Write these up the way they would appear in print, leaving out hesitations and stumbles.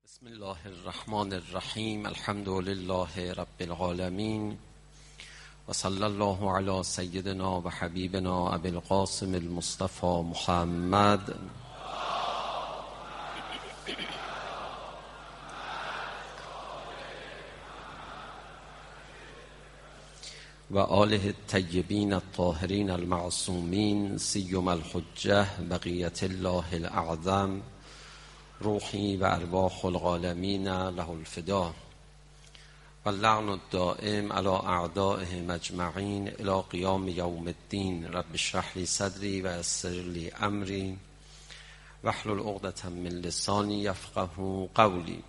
بسم الله الرحمن الرحیم. الحمد لله رب العالمین و صلی الله علی سیدنا و حبیبنا ابی القاسم المصطفى محمد و آله الطیبین الطاهرین المعصومین سیما الحجة بقیة الله الاعظم روحی و ارواح العالمین له الفدا و اللعن الدائم علی اعدائهم اجمعین الی قیام یوم الدین. رب اشرح لی صدری و یسر لی امری واحلل عقدة من لسانی یفقهوا قولی.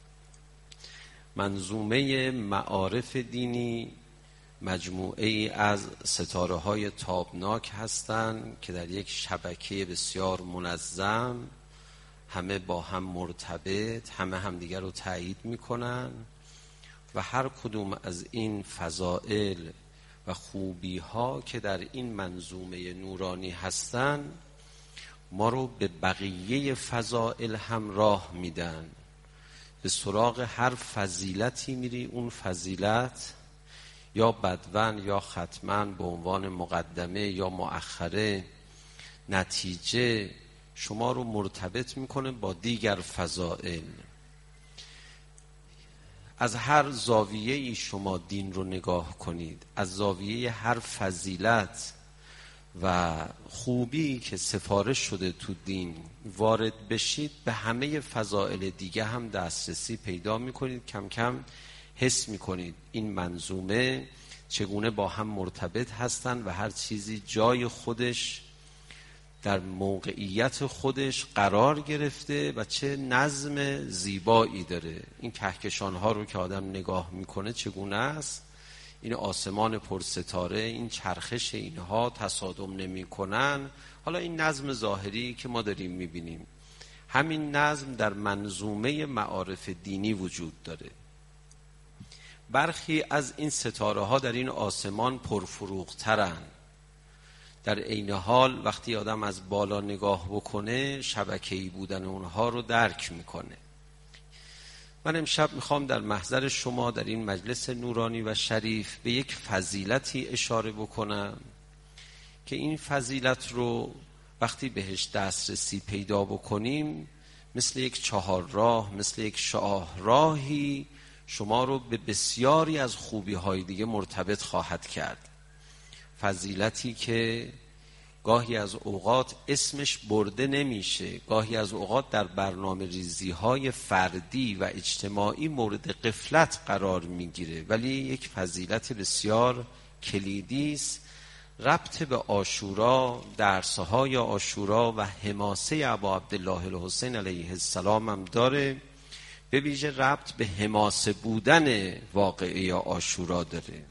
منظومه معارف دینی مجموعه ای از ستاره های تابناک هستند که در یک شبکه بسیار منظم همه با هم مرتبط، همه همدیگر رو تایید میکنن و هر کدوم از این فضائل و خوبی ها که در این منظومه نورانی هستن ما رو به بقیه فضائل هم راه میدن. به سراغ هر فضیلتی میری، اون فضیلت یا بدون یا ختما به عنوان مقدمه یا مؤخره نتیجه شما رو مرتبط میکنه با دیگر فضائل. از هر زاویه‌ای شما دین رو نگاه کنید، از زاویه هر فضیلت و خوبی که سفارش شده تو دین وارد بشید، به همه فضائل دیگه هم دسترسی پیدا میکنید. کم کم حس میکنید این منظومه چگونه با هم مرتبط هستن و هر چیزی جای خودش در موقعیت خودش قرار گرفته و چه نظم زیبایی داره. این کهکشان ها رو که آدم نگاه میکنه چگونه است، این آسمان پرستاره، این چرخش اینها تصادم نمی کنن. حالا این نظم ظاهری که ما داریم میبینیم، همین نظم در منظومه معارف دینی وجود داره. برخی از این ستاره ها در این آسمان پرفروغ ترن، در عین حال وقتی آدم از بالا نگاه بکنه شبکه‌ای بودن اونها رو درک میکنه. من امشب میخوام در محضر شما در این مجلس نورانی و شریف به یک فضیلتی اشاره بکنم که این فضیلت رو وقتی بهش دسترسی پیدا بکنیم مثل یک چهارراه، مثل یک شاهراهی شما رو به بسیاری از خوبی‌های دیگه مرتبط خواهد کرد. فضیلتی که گاهی از اوقات اسمش برده نمیشه، گاهی از اوقات در برنامه ریزی های فردی و اجتماعی مورد غفلت قرار میگیره، ولی یک فضیلت بسیار کلیدی است. ربط به عاشورا، درسهای عاشورا و حماسه ابا عبدالله الحسین علیه السلام هم داره. به ویژه ربط به حماسه بودن واقعه عاشورا داره.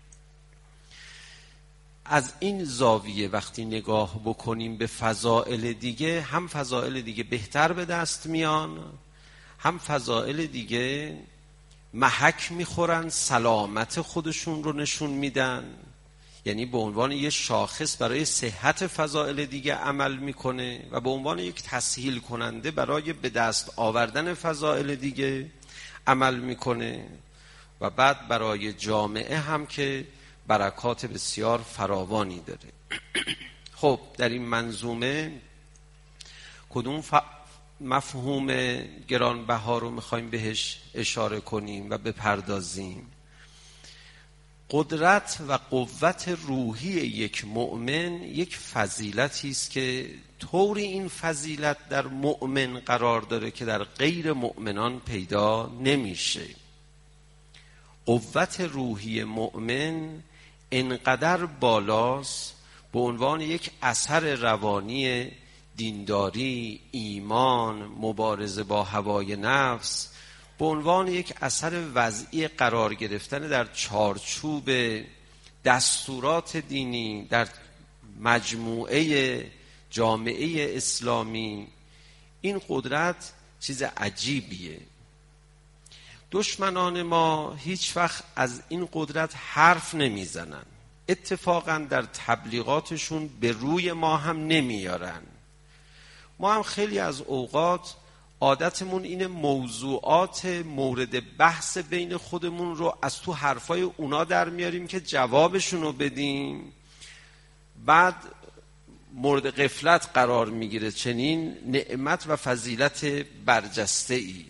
از این زاویه وقتی نگاه بکنیم به فضائل دیگه، هم فضائل دیگه بهتر به دست میان، هم فضائل دیگه محک میخورن، سلامت خودشون رو نشون میدن. یعنی به عنوان یک شاخص برای صحت فضائل دیگه عمل میکنه و به عنوان یک تسهیل کننده برای به دست آوردن فضائل دیگه عمل میکنه و بعد برای جامعه هم که برکات بسیار فراوانی داره. خب در این منظومه کدوم مفهوم گرانبها رو میخوایم بهش اشاره کنیم و بپردازیم؟ قدرت و قوت روحی یک مؤمن یک فضیلتی است که طوری این فضیلت در مؤمن قرار داره که در غیر مؤمنان پیدا نمیشه. قوت روحی مؤمن انقدر بالاست به عنوان یک اثر روانی دینداری، ایمان، مبارزه با هوای نفس، به عنوان یک اثر وضعی قرار گرفتن در چارچوب دستورات دینی در مجموعه جامعه اسلامی. این قدرت چیز عجیبیه. دشمنان ما هیچ وقت از این قدرت حرف نمیزنن، اتفاقا در تبلیغاتشون به روی ما هم نمیارن. ما هم خیلی از اوقات عادتمون اینه موضوعات مورد بحث بین خودمون رو از تو حرفای اونا در میاریم که جوابشون رو بدیم، بعد مورد غفلت قرار میگیره چنین نعمت و فضیلت برجسته ای.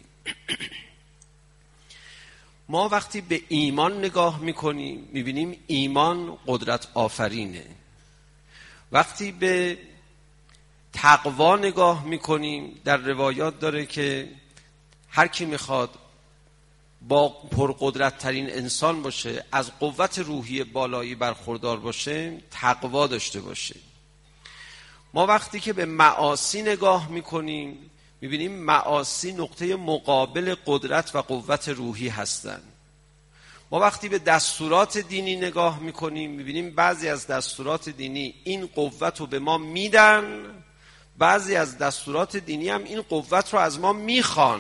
ما وقتی به ایمان نگاه میکنیم میبینیم ایمان قدرت آفرینه. وقتی به تقوا نگاه میکنیم در روایات داره که هر کی میخواد با پرقدرت ترین انسان باشه، از قوت روحی بالایی برخوردار باشه، تقوا داشته باشه. ما وقتی که به معاصی نگاه میکنیم میبینیم معاصی نقطه مقابل قدرت و قوت روحی هستند. ما وقتی به دستورات دینی نگاه میکنیم میبینیم بعضی از دستورات دینی این قوت رو به ما میدن، بعضی از دستورات دینی هم این قوت رو از ما میخوان.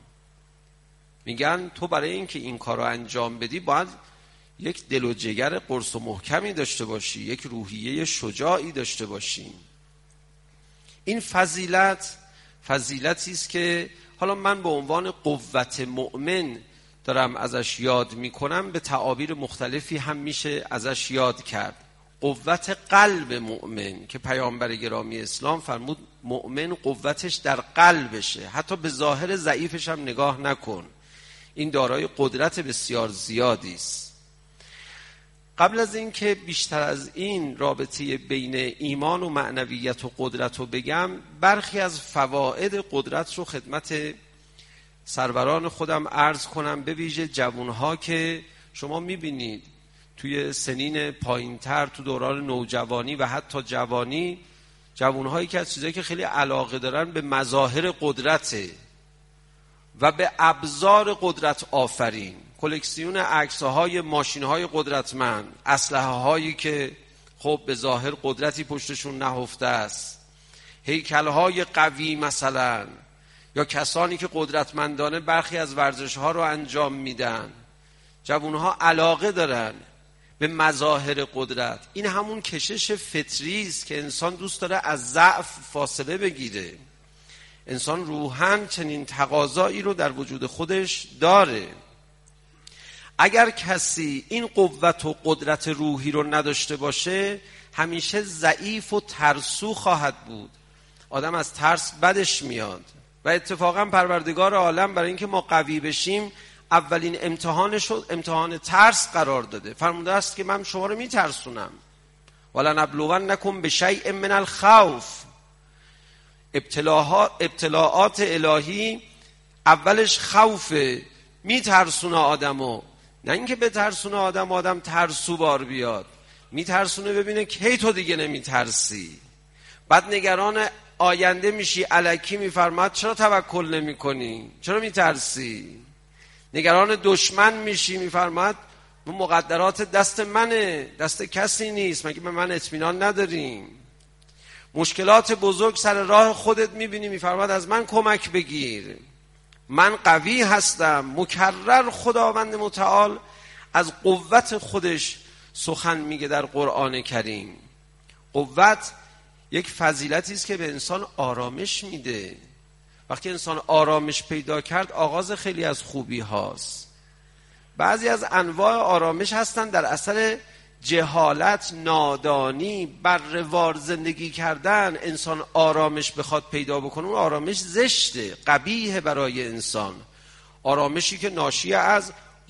میگن تو برای اینکه این کار رو انجام بدی باید یک دل و جگر قرص و محکمی داشته باشی، یک روحیه شجاعی داشته باشی. این فضیلتی است که حالا من به عنوان قوت مؤمن دارم ازش یاد میکنم، به تعابیر مختلفی هم میشه ازش یاد کرد. قوت قلب مؤمن که پیامبر گرامی اسلام فرمود مؤمن قوتش در قلبشه، حتی به ظاهر ضعیفش هم نگاه نکن، این دارای قدرت بسیار زیادی است. قبل از این که بیشتر از این رابطه بین ایمان و معنویت و قدرت رو بگم، برخی از فواید قدرت رو خدمت سروران خودم عرض کنم، به ویژه جوانها که شما میبینید توی سنین پایینتر، تو دوران نوجوانی و حتی جوانی، جوانهایی که از چیزایی که خیلی علاقه دارن به مظاهر قدرته و به ابزار قدرت آفرین، کلکسیون عکس‌های ماشین‌های قدرتمند، اسلحه‌هایی که خب به ظاهر قدرتی پشتشون نهفته است، هیکل‌های قوی مثلا، یا کسانی که قدرتمندانه برخی از ورزش‌ها رو انجام میدن. جوانها علاقه دارن به مظاهر قدرت. این همون کشش فطری است که انسان دوست داره از ضعف فاصله بگیره. انسان روحاً چنین تقاضایی رو در وجود خودش داره. اگر کسی این قوت و قدرت روحی رو نداشته باشه، همیشه ضعیف و ترسو خواهد بود. آدم از ترس بدش میاد و اتفاقا پروردگار عالم برای اینکه ما قوی بشیم اولین امتحانش رو امتحان ترس قرار داده. فرموده است که من شما رو میترسونم، ولنبلونکم بشیء من الخوف. ابتلاعات الهی اولش خوفه، میترسونه آدمو، نه اینکه بترسونه آدم ترسو بار بیاد، میترسونه ببینه کی تو دیگه نمیترسی. بعد نگران آینده میشی، الکی میفرماد چرا توکل نمی کنی؟ چرا میترسی؟ نگران دشمن میشی، میفرماد مقدرات دست منه، دست کسی نیست، مگه به من اطمینان نداریم؟ مشکلات بزرگ سر راه خودت میبینی، میفرماد از من کمک بگیر، من قوی هستم. مکرر خداوند متعال از قوت خودش سخن میگه در قرآن کریم. قوت یک فضیلتی است که به انسان آرامش میده. وقتی انسان آرامش پیدا کرد آغاز خیلی از خوبی هاست. بعضی از انواع آرامش هستن در اثر جهالت، نادانی، برروار زندگی کردن. انسان آرامش بخواد پیدا بکنه، اون آرامش زشته، قبیحه برای انسان. آرامشی که ناشی از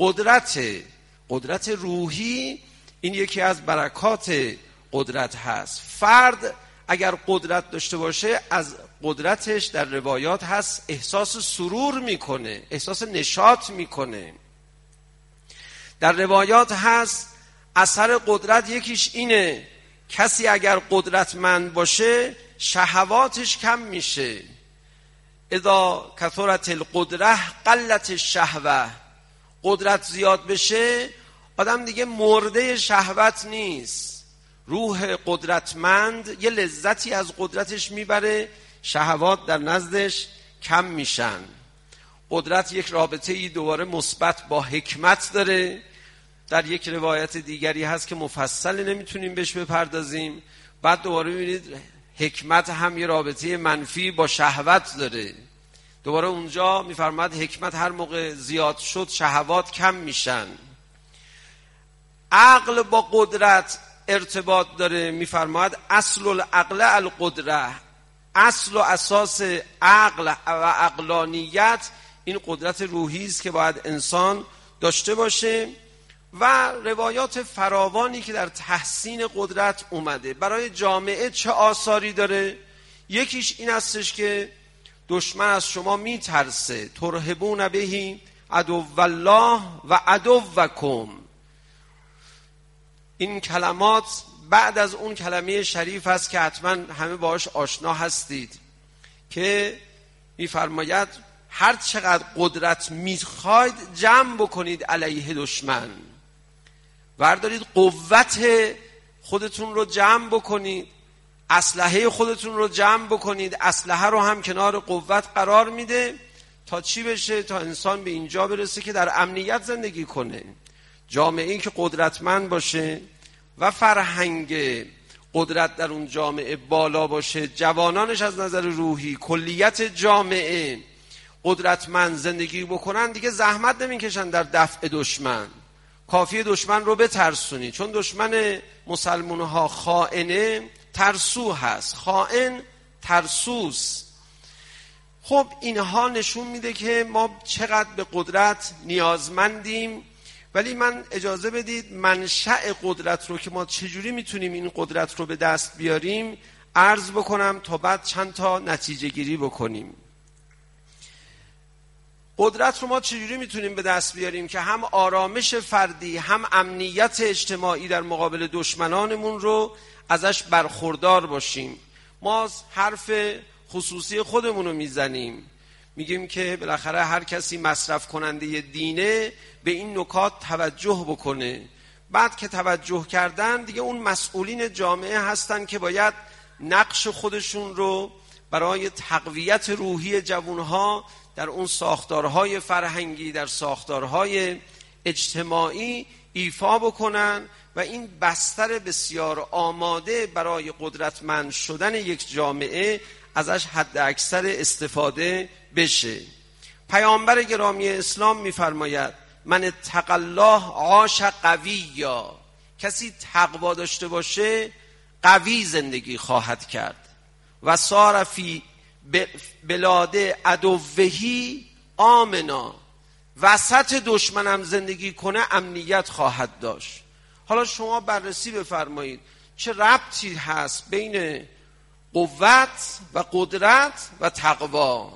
قدرت روحی، این یکی از برکات قدرت هست. فرد اگر قدرت داشته باشه، از قدرتش در روایات هست احساس سرور میکنه، احساس نشاط میکنه. در روایات هست اثر قدرت یکیش اینه، کسی اگر قدرتمند باشه شهواتش کم میشه. اذا کثرت القدره قلت الشهوه. قدرت زیاد بشه آدم دیگه مرده شهوت نیست. روح قدرتمند یه لذتی از قدرتش میبره، شهوات در نزدش کم میشن. قدرت یک رابطه‌ای دوباره مثبت با حکمت داره. در یک روایت دیگری هست که مفصل نمیتونیم بهش بپردازیم. بعد دوباره میبینید حکمت هم یه رابطه منفی با شهوت داره. دوباره اونجا میفرماد حکمت هر موقع زیاد شد شهوات کم میشن. عقل با قدرت ارتباط داره، میفرماد اصل العقل القدره، اصل و اساس عقل و عقلانیت این قدرت روحی است که باید انسان داشته باشه و روایات فراوانی که در تحسین قدرت اومده. برای جامعه چه آثاری داره؟ یکیش این استش که دشمن از شما میترسه، ترهبون بهی عدو الله و عدوکم. این کلمات بعد از اون کلمه شریف هست که حتما همه باهاش آشنا هستید که میفرماید هر چقدر قدرت میخواید جمع بکنید علیه دشمن، بردارید قوت خودتون رو جمع بکنید، اسلحه خودتون رو جمع بکنید. اسلحه رو هم کنار قوت قرار میده تا چی بشه؟ تا انسان به اینجا برسه که در امنیت زندگی کنه. جامعه این که قدرتمند باشه و فرهنگ قدرت در اون جامعه بالا باشه، جوانانش از نظر روحی، کلیت جامعه قدرتمند زندگی بکنن، دیگه زحمت نمیکشن در دفع دشمن. کافیه دشمن رو بترسونی، چون دشمن مسلمان‌ها خائنه، ترسو هست. خائن ترسوس. خب اینها نشون میده که ما چقدر به قدرت نیازمندیم. ولی من اجازه بدید منشأ قدرت رو که ما چجوری میتونیم این قدرت رو به دست بیاریم عرض بکنم تا بعد چند تا نتیجه گیری بکنیم. قدرت رو ما چجوری میتونیم به دست بیاریم که هم آرامش فردی هم امنیت اجتماعی در مقابل دشمنانمون رو ازش برخوردار باشیم. ما حرف خصوصی خودمون رو میزنیم، میگیم که بالاخره هر کسی مصرف کننده دینه به این نکات توجه بکنه. بعد که توجه کردن دیگه اون مسئولین جامعه هستن که باید نقش خودشون رو برای تقویت روحی جوانها در اون ساختارهای فرهنگی، در ساختارهای اجتماعی ایفا بکنن و این بستر بسیار آماده برای قدرتمند شدن یک جامعه ازش حد اکثر استفاده بشه. پیامبر گرامی اسلام میفرماید من اتق الله عاش قویا، کسی تقوا داشته باشه قوی زندگی خواهد کرد. و صار فی بلاد عدوهی آمنا، وسط دشمنم زندگی کنه امنیت خواهد داشت. حالا شما بررسی بفرمایید چه ربطی هست بین قوت و قدرت و تقوا.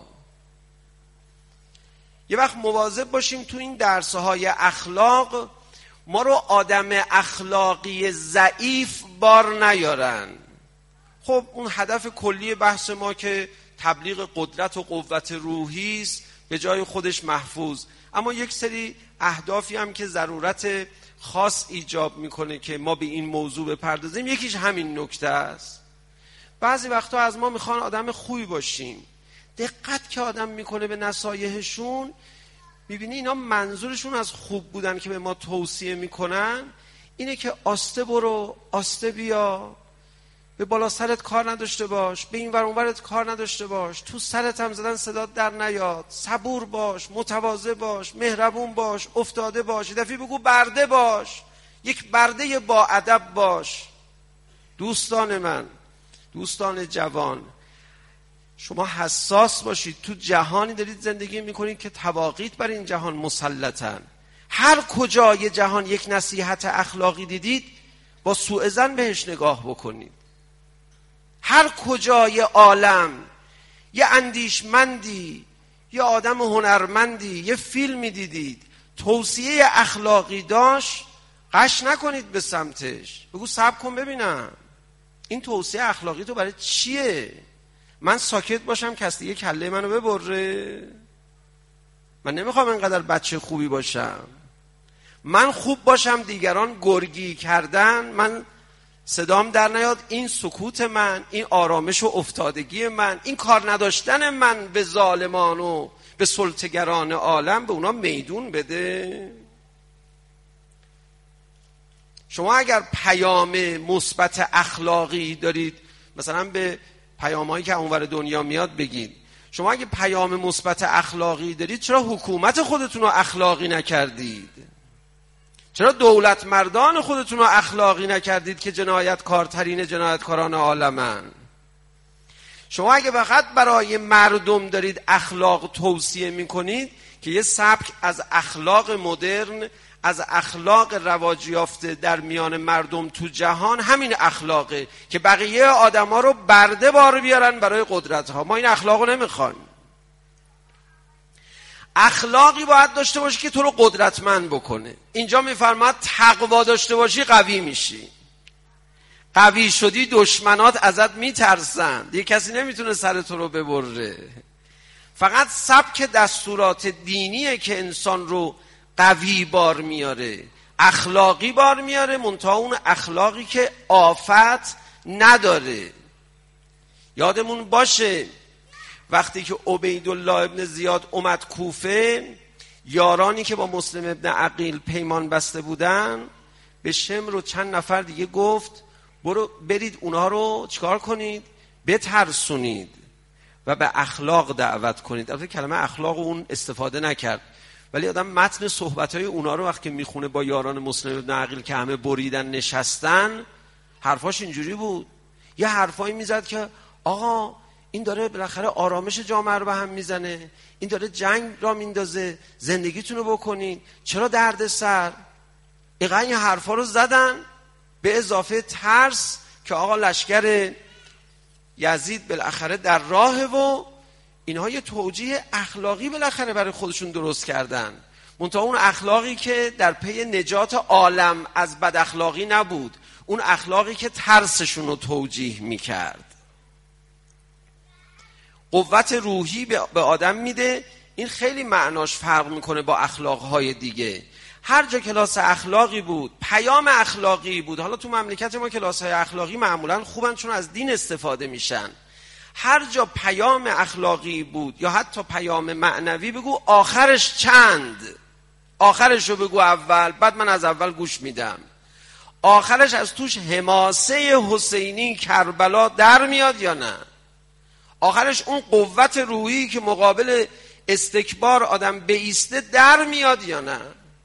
یه وقت مواظب باشیم تو این درس‌های اخلاق ما رو آدم اخلاقی ضعیف بار نیارن. خب اون هدف کلی بحث ما که تبلیغ قدرت و قوت روحی است به جای خودش محفوظ، اما یک سری اهدافی هم که ضرورت خاص ایجاب میکنه که ما به این موضوع بپردازیم. یکیش همین نکته است. بعضی وقتا از ما میخوان آدم خوبی باشیم، دقت که آدم میکنه به نصایحشون میبینی اینا منظورشون از خوب بودن که به ما توصیه میکنن اینه که آسته برو، آسته بیا، به بالا سرت کار نداشته باش، به این ور اون ورت کار نداشته باش، تو سرت هم زدن صدات در نیاد، صبور باش، متواضع باش، مهربون باش، افتاده باش، دفعه بگو برده باش، یک برده با ادب باش. دوستان من، دوستان جوان، شما حساس باشید. تو جهانی دارید زندگی میکنید که طواغیت بر این جهان مسلطن. هر کجای جهان یک نصیحت اخلاقی دیدید با سوء ظن بهش نگاه بکنید. هر کجای عالم یه اندیشمندی، یه آدم هنرمندی، یه فیلمی دیدید توصیه اخلاقی داشت، قش نکنید به سمتش، بگو صبر کن ببینم این توصیه اخلاقی تو برای چیه؟ من ساکت باشم کسی یه کله منو ببره؟ من نمیخوام اینقدر بچه خوبی باشم. من خوب باشم دیگران گرگی کردن من صدام در نیاد. این سکوت من، این آرامش و افتادگی من، این کار نداشتن من به ظالمان و به سلطه‌گران عالم به اونا میدون بده. شما اگر پیام مثبت اخلاقی دارید، مثلا به پیامایی که اونور دنیا میاد بگید. شما اگه پیام مثبت اخلاقی دارید چرا حکومت خودتون رو اخلاقی نکردید؟ چرا دولت مردان خودتون رو اخلاقی نکردید که جنایتکارترین جنایتکاران عالمن؟ شما اگه فقط برای مردم دارید اخلاق توصیه میکنید که یه سبک از اخلاق مدرن، از اخلاق رواج یافته در میان مردم تو جهان همین اخلاقه که بقیه آدما رو برده بار بیارن برای قدرت ها. ما این اخلاقو نمیخوایم. اخلاقی باید داشته باشی که تو رو قدرتمند بکنه. اینجا میفرماد تقوا داشته باشی قوی میشی. قوی شدی دشمنات ازت میترسن، دیگه کسی نمیتونه سر تو رو ببره. فقط سبک دستورات دینیه که انسان رو قوی بار میاره، اخلاقی بار میاره، منتها اون اخلاقی که آفت نداره. یادمون باشه وقتی که عبیدالله ابن زیاد اومد کوفه، یارانی که با مسلم ابن عقیل پیمان بسته بودن به شمر و چند نفر دیگه گفت برید اونها رو چیکار کنید؟ بترسونید و به اخلاق دعوت کنید. البته کلمه اخلاق اون استفاده نکرد، ولی آدم متن صحبت‌های اونا رو وقتی میخونه با یاران مسلم ابن عقیل که همه بریدن نشستن، حرفاش اینجوری بود. یه حرفایی میزد که آقا این داره بالاخره آرامش جامعه رو به هم میزنه، این داره جنگ را میندازه، زندگیتون رو بکنین، چرا درد سر؟ این حرفا رو زدن به اضافه ترس که آقا لشکر یزید بالاخره در راهه و اینها یه توجیه اخلاقی بالاخره برای خودشون درست کردن. منتها اون اخلاقی که در پی نجات عالم از بد اخلاقی نبود، اون اخلاقی که ترسشون رو توجیه میکرد. قوت روحی به آدم میده. این خیلی معناش فرق میکنه با اخلاقهای دیگه. هر جا کلاس اخلاقی بود، پیام اخلاقی بود. حالا تو مملکت ما کلاس‌های اخلاقی معمولا خوبن چون از دین استفاده میشن. هر جا پیام اخلاقی بود یا حتی پیام معنوی، بگو آخرش چند، آخرش رو بگو اول، بعد من از اول گوش میدم. آخرش از توش حماسه حسینی کربلا در میاد یا نه؟ آخرش اون قوت روحی که مقابل استکبار آدم بایسته در میاد یا نه؟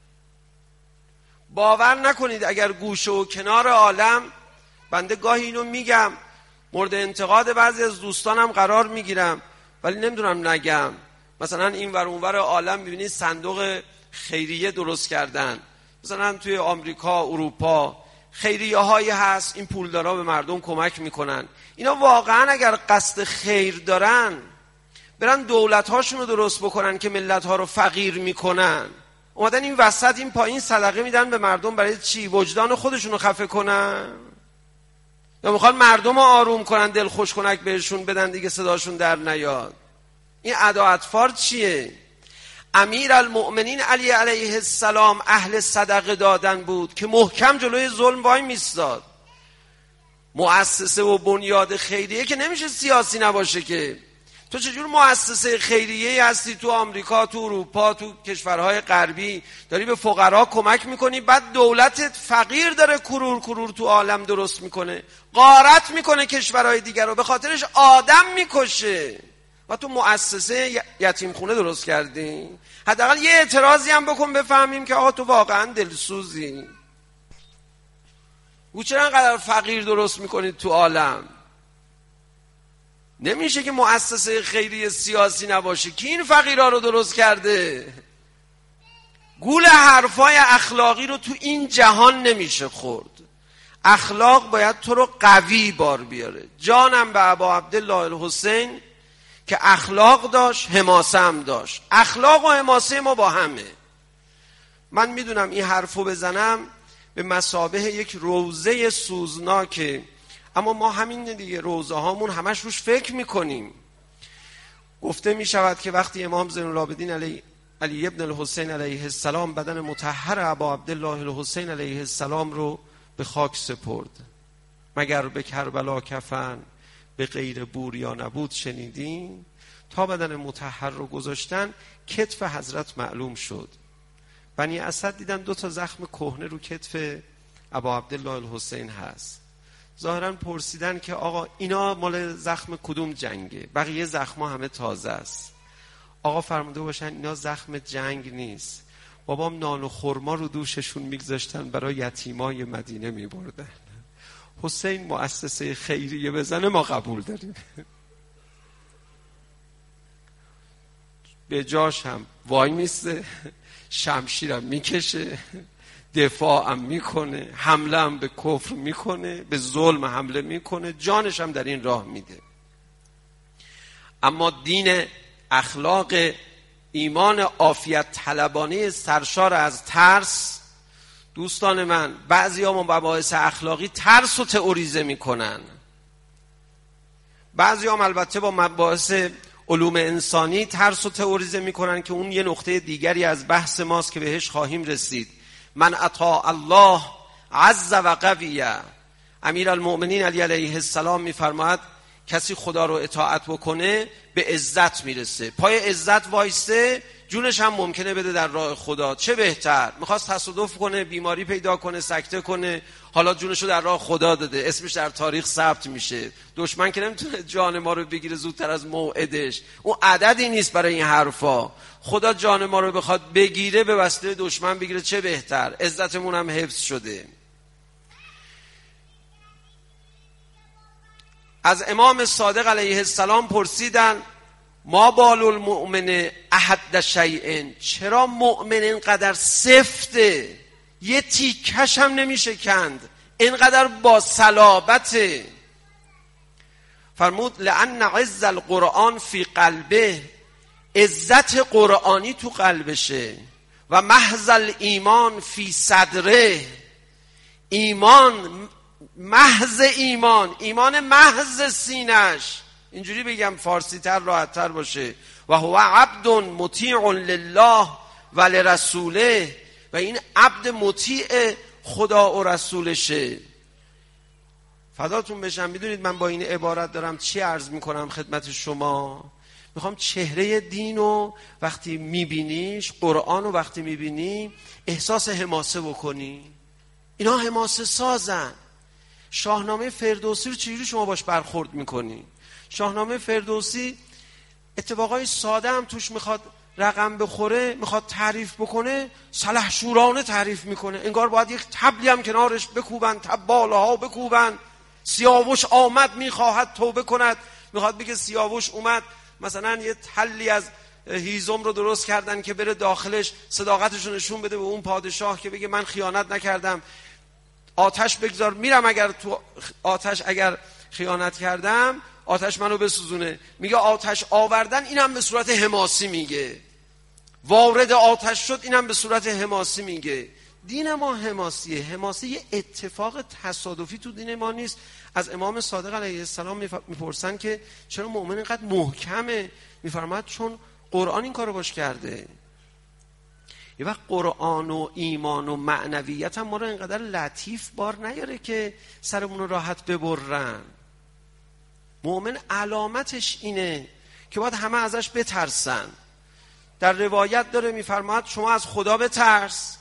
باور نکنید اگر گوشه و کنار عالم، بنده گاهی اینو میگم، مورد انتقاد بعضی از دوستانم قرار میگیرم ولی نمیدونم نگم. مثلا این ور اون ور عالم میبینید صندوق خیریه درست کردن، مثلا توی آمریکا، اروپا خیریه هایی هست، این پولدارا به مردم کمک میکنن. اینا واقعا اگر قصد خیر دارن برن دولت هاشون رو درست بکنن که ملت ها رو فقیر میکنن. اومدن این وسط این پایین صدقه میدن به مردم برای چی؟ وجدان خودشون رو خفه کنن؟ یا میخوان مردم رو آروم کنن، دل خوش کنک بهشون بدن دیگه صداشون در نیاد؟ این ادا اطفار چیه؟ امیر المؤمنین علی علیه السلام اهل صدقه دادن بود که محکم جلوی ظلم وای میستاد. مؤسسه و بنیاد خیریه که نمیشه سیاسی نباشه که. تو چجور مؤسسه خیریه هستی تو آمریکا، تو اروپا، تو کشورهای غربی، داری به فقرا کمک میکنی، بعد دولتت فقیر داره کرور کرور تو عالم درست میکنه، غارت میکنه کشورهای دیگر رو، به خاطرش آدم میکشه و تو مؤسسه یتیم خونه درست کردی. حداقل یه اعتراضی هم بکن بفهمیم که آقا تو واقعا دلسوزی. او چرا انقدر فقیر درست میکنید تو عالم؟ نمیشه که مؤسسه خیریه سیاسی نباشه. کی این فقیرها رو درست کرده؟ گول حرفای اخلاقی رو تو این جهان نمیشه خورد. اخلاق باید تو رو قوی بار بیاره. جانم به ابا عبدالله الحسین که اخلاق داشت، حماسه هم داشت. اخلاق و حماسه ما با همه. من میدونم این حرفو بزنم به مثابه یک روضه سوزناکه، اما ما همین دیگه روضه هامون همش روش فکر میکنیم. گفته میشود که وقتی امام زین العابدین علی ابن الحسین علیه السلام بدن مطهر ابا عبدالله الحسین علیه السلام رو به خاک سپرد، مگر به کربلا کفن به غیر بوریا نبود شنیدین؟ تا بدن مطهر رو گذاشتن کتف حضرت معلوم شد. بنی اسد دیدن 2 زخم کهنه رو کتف ابا عبدالله الحسین هست. ظاهرا پرسیدن که آقا اینا مال زخم کدوم جنگه؟ بقیه زخما همه تازه است. آقا فرموده باشن اینا زخم جنگ نیست. بابام نان و خرما رو دوششون میگذاشتن برای یتیمای مدینه میبردن. حسین مؤسسه خیریه بزنه ما قبول داریم. به جاش هم وای میسته، شمشیرم میکشه، دفاع هم میکنه، حمله هم به کفر میکنه، به ظلم حمله میکنه، جانش هم در این راه میده. اما دین، اخلاق، ایمان عافیت طلبانه سرشار از ترس، دوستان من بعضی ها مباحث اخلاقی ترس رو تئوریزه میکنن، بعضی هم البته با مباحث علوم انسانی ترس رو تئوریزه میکنن که اون یه نقطه دیگری از بحث ماست که بهش خواهیم رسید. من اطاع الله عز و قویه، امیرالمؤمنین علی علیه السلام میفرماید کسی خدا رو اطاعت بکنه به عزت میرسه. پای عزت وایسته، جونش هم ممکنه بده در راه خدا. چه بهتر؟ میخواست تصادف کنه، بیماری پیدا کنه، سکته کنه، حالا جونش رو در راه خدا داده، اسمش در تاریخ ثبت میشه. دشمن که نمیتونه جان ما رو بگیره زودتر از موعدش، اون عددی نیست برای این حرفا. خدا جان ما رو بخواد بگیره به وسیله دشمن بگیره، چه بهتر؟ عزتمون هم حفظ شده. از امام صادق علیه السلام پرسیدن ما بال المؤمن احد شیء، چرا مؤمن اینقدر سفته، یه تیکش هم نمیشه کند، اینقدر با صلابته؟ فرمود لأن عز القرآن فی قلبه، عزت قرآنی تو قلبشه، و محض الایمان فی صدره، ایمان محض ایمان محض سینش، اینجوری بگم فارسی تر راحت تر باشه، و هو عبد مطیع لله و لرسوله، و این عبد مطیع خدا و رسولشه. فداتون بشم. میدونید من با این عبارت دارم چی عرض میکنم خدمت شما؟ میخوام چهره دین رو وقتی میبینیش، قرآن رو وقتی میبینی، احساس حماسه بکنی. اینا حماسه سازن. شاهنامه فردوسی رو چجوری شما باش برخورد میکنی؟ شاهنامه فردوسی اتفاقای ساده هم توش میخواد رقم بخوره، میخواد تعریف بکنه، سلحشورانه تعریف میکنه، انگار باید یک طبلی هم کنارش بکوبن، طباله ها بکوبن. سیاوش آمد میخواهد توبه کند، میخواد بگه سیاوش اومد، مثلا یه تلی از هیزم رو درست کردن که بره داخلش صداقتش رو نشون بده به اون پادشاه که بگه من خیانت نکردم، آتش بگذار میرم اگر تو آتش اگر خیانت کردم آتش منو بسوزونه. میگه آتش آوردن، اینم به صورت حماسی میگه، وارد آتش شد، اینم به صورت حماسی میگه. دین ما حماسیه. حماسی یه اتفاق تصادفی تو دین ما نیست. از امام صادق علیه السلام میپرسن که چرا مؤمن اینقدر محکمه؟ میفرماد چون قرآن این کارو باش کرده. یه وقت قرآن و ایمان و معنویت هم ما رو اینقدر لطیف بار نیاره که سرمون رو راحت ببرن. مؤمن علامتش اینه که باید همه ازش بترسن. در روایت داره میفرماد شما از خدا بترس.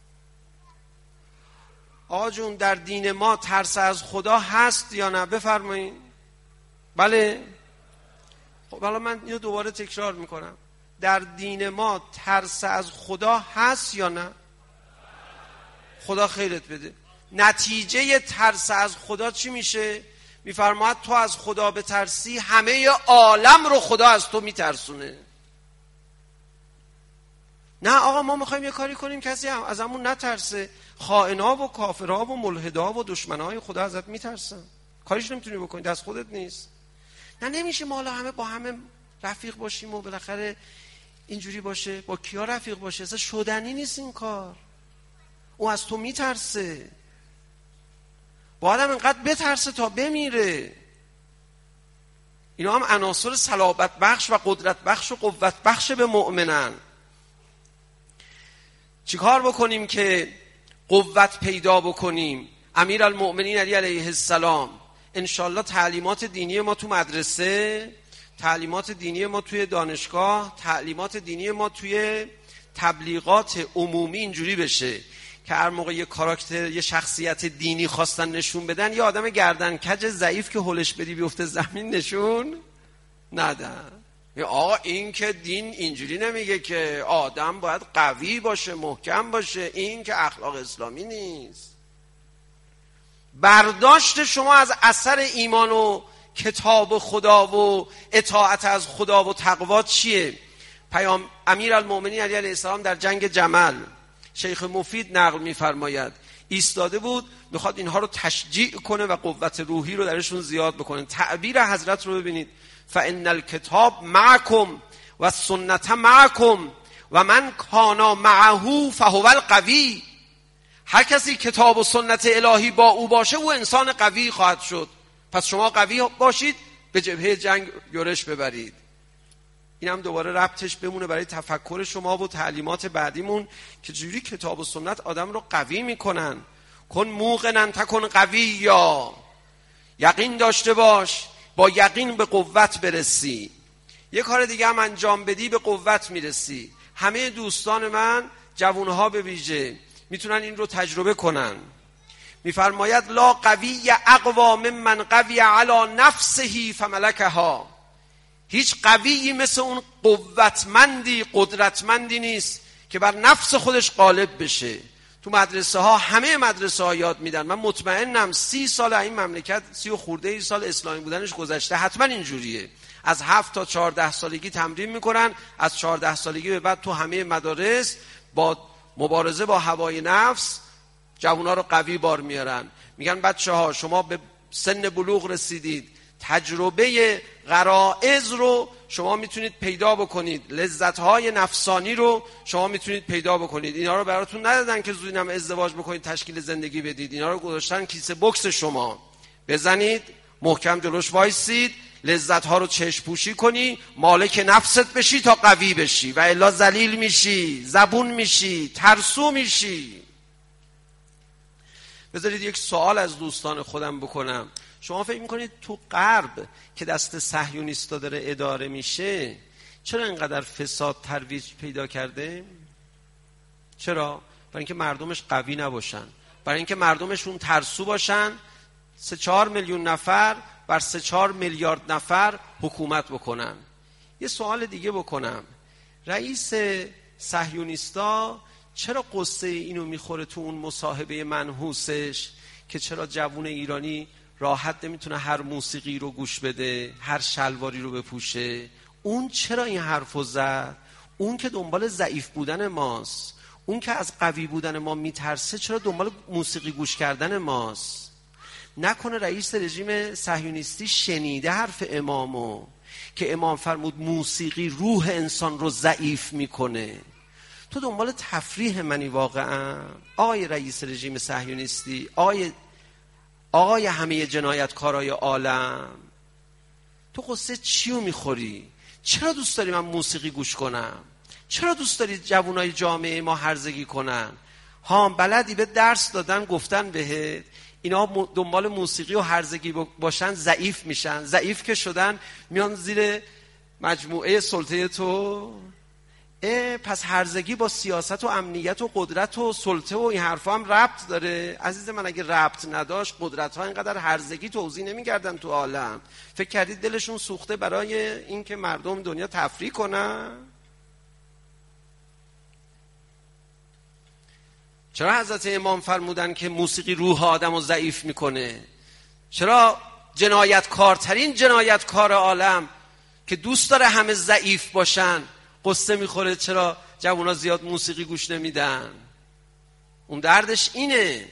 آقا جون در دین ما ترس از خدا هست یا نه؟ بفرمایید. بله. خب حالا من اینو دوباره تکرار میکنم. در دین ما ترس از خدا هست یا نه؟ خدا خیرت بده. نتیجه ترس از خدا چی میشه؟ میفرماید تو از خدا بترسی همه عالم رو خدا از تو میترسونه. نه آقا ما میخوایم یه کاری کنیم کسی هم از همون نترسه. خائنا و کافرها و ملحدا و دشمنای خدا ازت میترسن، کاریش نمیتونی بکنی، دست خودت نیست. نه نمیشه ما حالا همه با همه رفیق باشیم و بالاخره اینجوری باشه. با کیا رفیق باشه؟ اصلا شدنی نیست این کار. او از تو میترسه، با آدم اینقدر بترسه تا بمیره. اینا هم عناصر صلابت بخش و قدرت بخش و قوت بخش به مؤمنن. چیکار بکنیم که قوت پیدا بکنیم؟ امیرالمؤمنین علی علیه السلام انشالله تعلیمات دینی ما تو مدرسه، تعلیمات دینی ما توی دانشگاه، تعلیمات دینی ما توی تبلیغات عمومی اینجوری بشه که هر موقع یه کاراکتر، یه شخصیت دینی خواستن نشون بدن، یه آدم گردن کج ضعیف که هلش بدی بیفته زمین نشون ندن. آقا این که دین اینجوری نمیگه که آدم باید قوی باشه، محکم باشه، این که اخلاق اسلامی نیست. برداشت شما از اثر ایمان و کتاب خدا و اطاعت از خدا و تقوا چیه؟ امیرالمومنین علی علیه السلام در جنگ جمل، شیخ مفید نقل می‌فرماید، ایستاده بود میخواد اینها رو تشجیع کنه و قوت روحی رو درشون زیاد بکنه. تعبیر حضرت رو ببینید: فان الکتاب معکم و سنت معکم و من کانا معه فهو القوی. هر کسی کتاب و سنت الهی با او باشه او انسان قوی خواهد شد. پس شما قوی باشید، به جبهه جنگ یورش ببرید. این هم دوباره ربطش بمونه برای تفکر شما و تعلیمات بعدیمون که چجوری کتاب و سنت آدم رو قوی میکنن. کن موقنا تکن قوی، یا یقین داشته باش، با یقین به قوت برسی. یه کار دیگه هم انجام بدی به قوت میرسی. همه دوستان من، جوانها به ویژه، میتونن این رو تجربه کنن. میفرماید لا قوی اقوا ممن قوی علی نفسه فملکها. هیچ قویی مثل اون قوتمندی، قدرتمندی نیست که بر نفس خودش غالب بشه. تو مدرسه ها، همه مدرسه ها یاد میدن. من مطمئنم 30 سال این مملکت، 30 و خورده سال اسلامی بودنش گذشته، حتما اینجوریه. از 7 تا 14 سالگی تمرین میکنن، از 14 سالگی به بعد تو همه مدارس با مبارزه با هوای نفس جوونا رو قوی بار میارن. میگن بچه‌ها شما به سن بلوغ رسیدید، تجربه غرائز رو شما میتونید پیدا بکنید، لذت‌های نفسانی رو شما میتونید پیدا بکنید. اینا رو براتون ندادن که زودی هم ازدواج بکنید، تشکیل زندگی بدید. اینا رو گذاشتن کیسه بوکس شما. بزنید، محکم جلوش وایسید، لذت‌ها رو چشم پوشی کنی، مالک نفست بشی تا قوی بشی، و الا ذلیل میشی، زبون میشی، ترسو میشی. بذارید یک سوال از دوستان خودم بکنم. شما فکر میکنید تو غرب که دست صهیونیستا داره اداره میشه چرا اینقدر فساد ترویج پیدا کرده؟ چرا؟ برای اینکه مردمش قوی نباشن، برای اینکه مردمشون ترسو باشن، 3-4 میلیون نفر بر 3-4 میلیارد نفر حکومت بکنن. یه سوال دیگه بکنم. رئیس صهیونیستا چرا قصه اینو میخوره تو اون مصاحبه منحوسش که چرا جوون ایرانی راحت نمیتونه هر موسیقی رو گوش بده، هر شلواری رو بپوشه؟ اون چرا این حرفو زد؟ اون که دنبال ضعیف بودن ماست، اون که از قوی بودن ما میترسه، چرا دنبال موسیقی گوش کردن ماست؟ نکنه رئیس رژیم صهیونیستی شنیده حرف امامو که امام فرمود موسیقی روح انسان رو ضعیف میکنه؟ تو دنبال تفریح منی واقعا آقای رئیس رژیم صهیونیستی، آقای همه جنایتکارای عالم؟ تو قصه چیو میخوری؟ چرا دوست داری من موسیقی گوش کنم؟ چرا دوست داری جوانای جامعه ما هرزگی کنن؟ بلدی به درس دادن، گفتن بهت اینا دنبال موسیقی و هرزگی باشن ضعیف میشن. ضعیف که شدن میان زیر مجموعه سلطه تو. پس هرزگی با سیاست و امنیت و قدرت و سلطه و این حرفا هم ربط داره. عزیز من اگه ربط نداشت قدرت ها اینقدر هرزگی توزیع نمی‌کردن تو عالم. فکر کردید دلشون سوخته برای این که مردم دنیا تفریح کنن؟ چرا حضرت امام فرمودن که موسیقی روح آدم رو ضعیف میکنه؟ چرا جنایتکارترین جنایتکار عالم که دوست داره همه ضعیف باشن قصه میخوره چرا جوونا زیاد موسیقی گوش نمیدن؟ اون دردش اینه،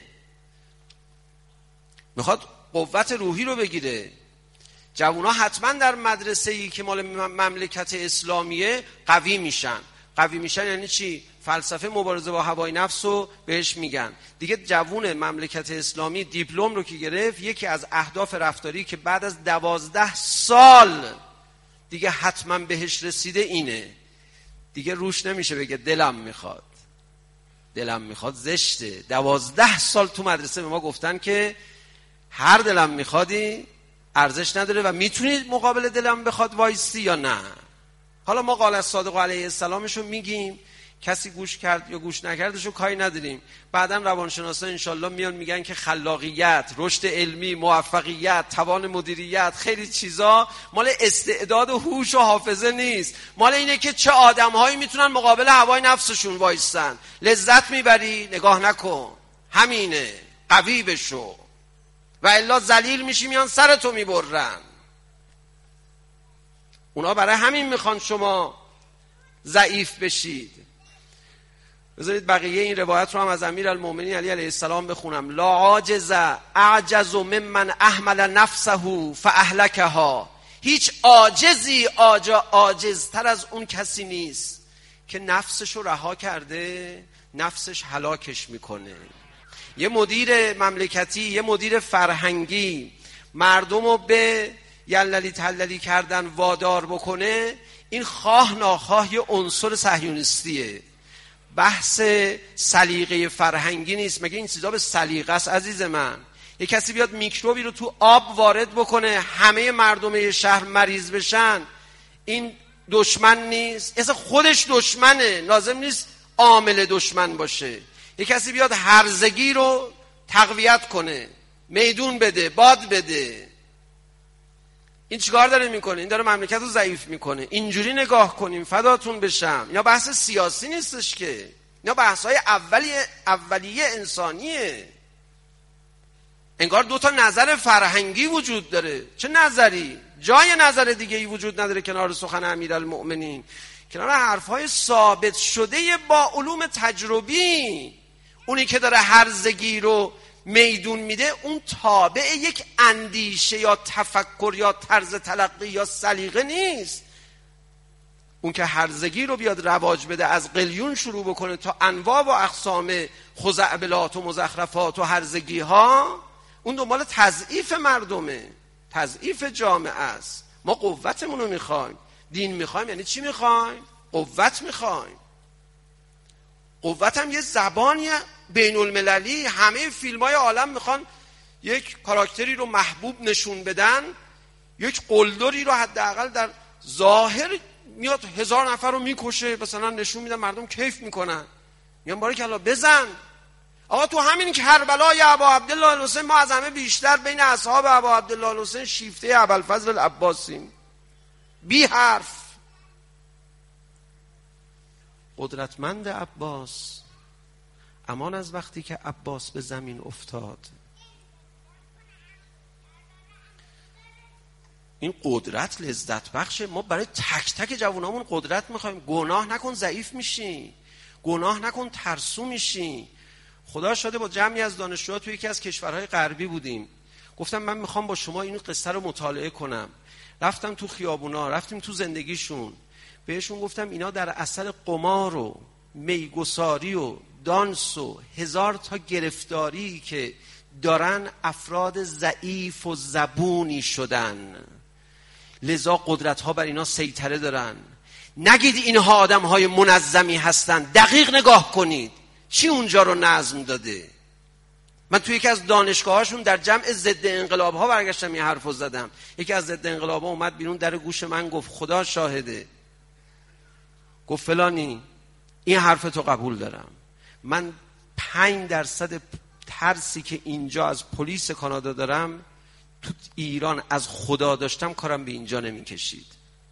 میخواد قوت روحی رو بگیره. جوونا حتما در مدرسه‌ای که مال مملکت اسلامیه قوی میشن. قوی میشن یعنی چی؟ فلسفه مبارزه با هوای نفس رو بهش میگن. دیگه جوون مملکت اسلامی دیپلم رو که گرفت، یکی از اهداف رفتاری که بعد از 12 سال دیگه حتما بهش رسیده اینه. دیگه روش نمیشه بگه دلم میخواد. دلم میخواد زشته. 12 سال تو مدرسه به ما گفتن که هر دلم میخوادی ارزش نداره و میتونید مقابل دلم بخواد وایسی یا نه. حالا ما قال الصادق علیه السلامشو میگیم کسی گوش کرد یا گوش نکردشو کاری نداریم. بعداً روانشناسا انشالله میان میگن که خلاقیت، رشد علمی، موفقیت، توان مدیریت، خیلی چیزا مال استعداد و هوش و حافظه نیست، مال اینه که چه آدم‌هایی میتونن مقابل هوای نفسشون وایسن. لذت میبری؟ نگاه نکن، همینه، قوی بشو، و الا ذلیل میشی میان سرتو میبرن. اونا برای همین میخوان شما ضعیف بشید. بذارید بقیه این روایت رو هم از امیرالمومنین علی علیه السلام بخونم. لا عاجز اعجز ممن احمل نفسه فاهلكها. هیچ عاجزی عاجزتر از اون کسی نیست که نفسش رو رها کرده نفسش هلاکش میکنه. یه مدیر مملکتی، یه مدیر فرهنگی مردم رو به یللی تللی کردن وادار بکنه، این خواه ناخواه یه عنصر صهیونیستیه. بحث سلیقه فرهنگی نیست. مگه این چیزا به سلیقه است عزیز من؟ یه کسی بیاد میکروبی رو تو آب وارد بکنه همه مردم شهر مریض بشن، این دشمن نیست؟ اصلا خودش دشمنه، لازم نیست عامل دشمن باشه. یه کسی بیاد هرزگی رو تقویت کنه، میدون بده، باد بده، این چیکار داره میکنه؟ این داره مملکت رو ضعیف میکنه. اینجوری نگاه کنیم، فداتون بشم. اینا بحث سیاسی نیستش که، اینا بحث‌های اولیه انسانیه. انگار دو تا نظر فرهنگی وجود داره. چه نظری؟ جای نظر دیگه ای وجود نداره کنار سخن امیرالمؤمنین، کنار حرفهای ثابت شده با علوم تجربی. اونی که داره هرزگی رو میدون میده، اون تابع یک اندیشه یا تفکر یا طرز تلقی یا سلیقه نیست. اون که هرزگی رو بیاد رواج بده، از قلیون شروع بکنه تا انواع و اقسام خزعبلات و مزخرفات و هرزگی ها، اون دنبال تضعیف مردمه، تضعیف جامعه است. ما قوتمون رو میخوایم. دین میخوایم یعنی چی میخوایم؟ قوت میخوایم. قوت هم یه زبانی بین المللی. همه فیلم های عالم میخوان یک کاراکتری رو محبوب نشون بدن، یک قلدری رو حداقل در ظاهر میاد 1000 نفر رو میکشه، مثلا نشون میدن، مردم کیف میکنن، میگن بارکالله بزن. آقا تو همین کربلای ابا عبدالله الحسین ما از همه بیشتر بین اصحاب ابا عبدالله الحسین شیفته ابوالفضل العباسیم، بی حرف. قدرتمند عباس، امان از وقتی که عباس به زمین افتاد. این قدرت لذت بخشه. ما برای تک تک جوانامون قدرت میخوایم. گناه نکن ضعیف میشی، گناه نکن ترسو میشی. خدا شده با جمعی از دانشجوها توی یکی از کشورهای غربی بودیم. گفتم من میخوام با شما این قصه رو مطالعه کنم. رفتم تو خیابونا، رفتیم تو زندگیشون، بهشون گفتم اینا در اثر قمار و میگساری و دانس و 1000 تا گرفتاری که دارن افراد ضعیف و زبونی شدن، لذا قدرت ها بر اینا سیطره دارن. نگید اینها آدم های منظمی هستن، دقیق نگاه کنید چی اونجا رو نظم داده. من توی یکی از دانشگاهاشون در جمع ضد انقلاب ها برگشتم یه حرفو زدم. یکی از ضد انقلاب ها اومد بیرون، در گوش من گفت خدا شاهده، گفت فلانی این حرفتو قبول دارم، من 5% ترسی که اینجا از پلیس کانادا دارم تو ایران از خدا داشتم کارم به اینجا نمی کشید.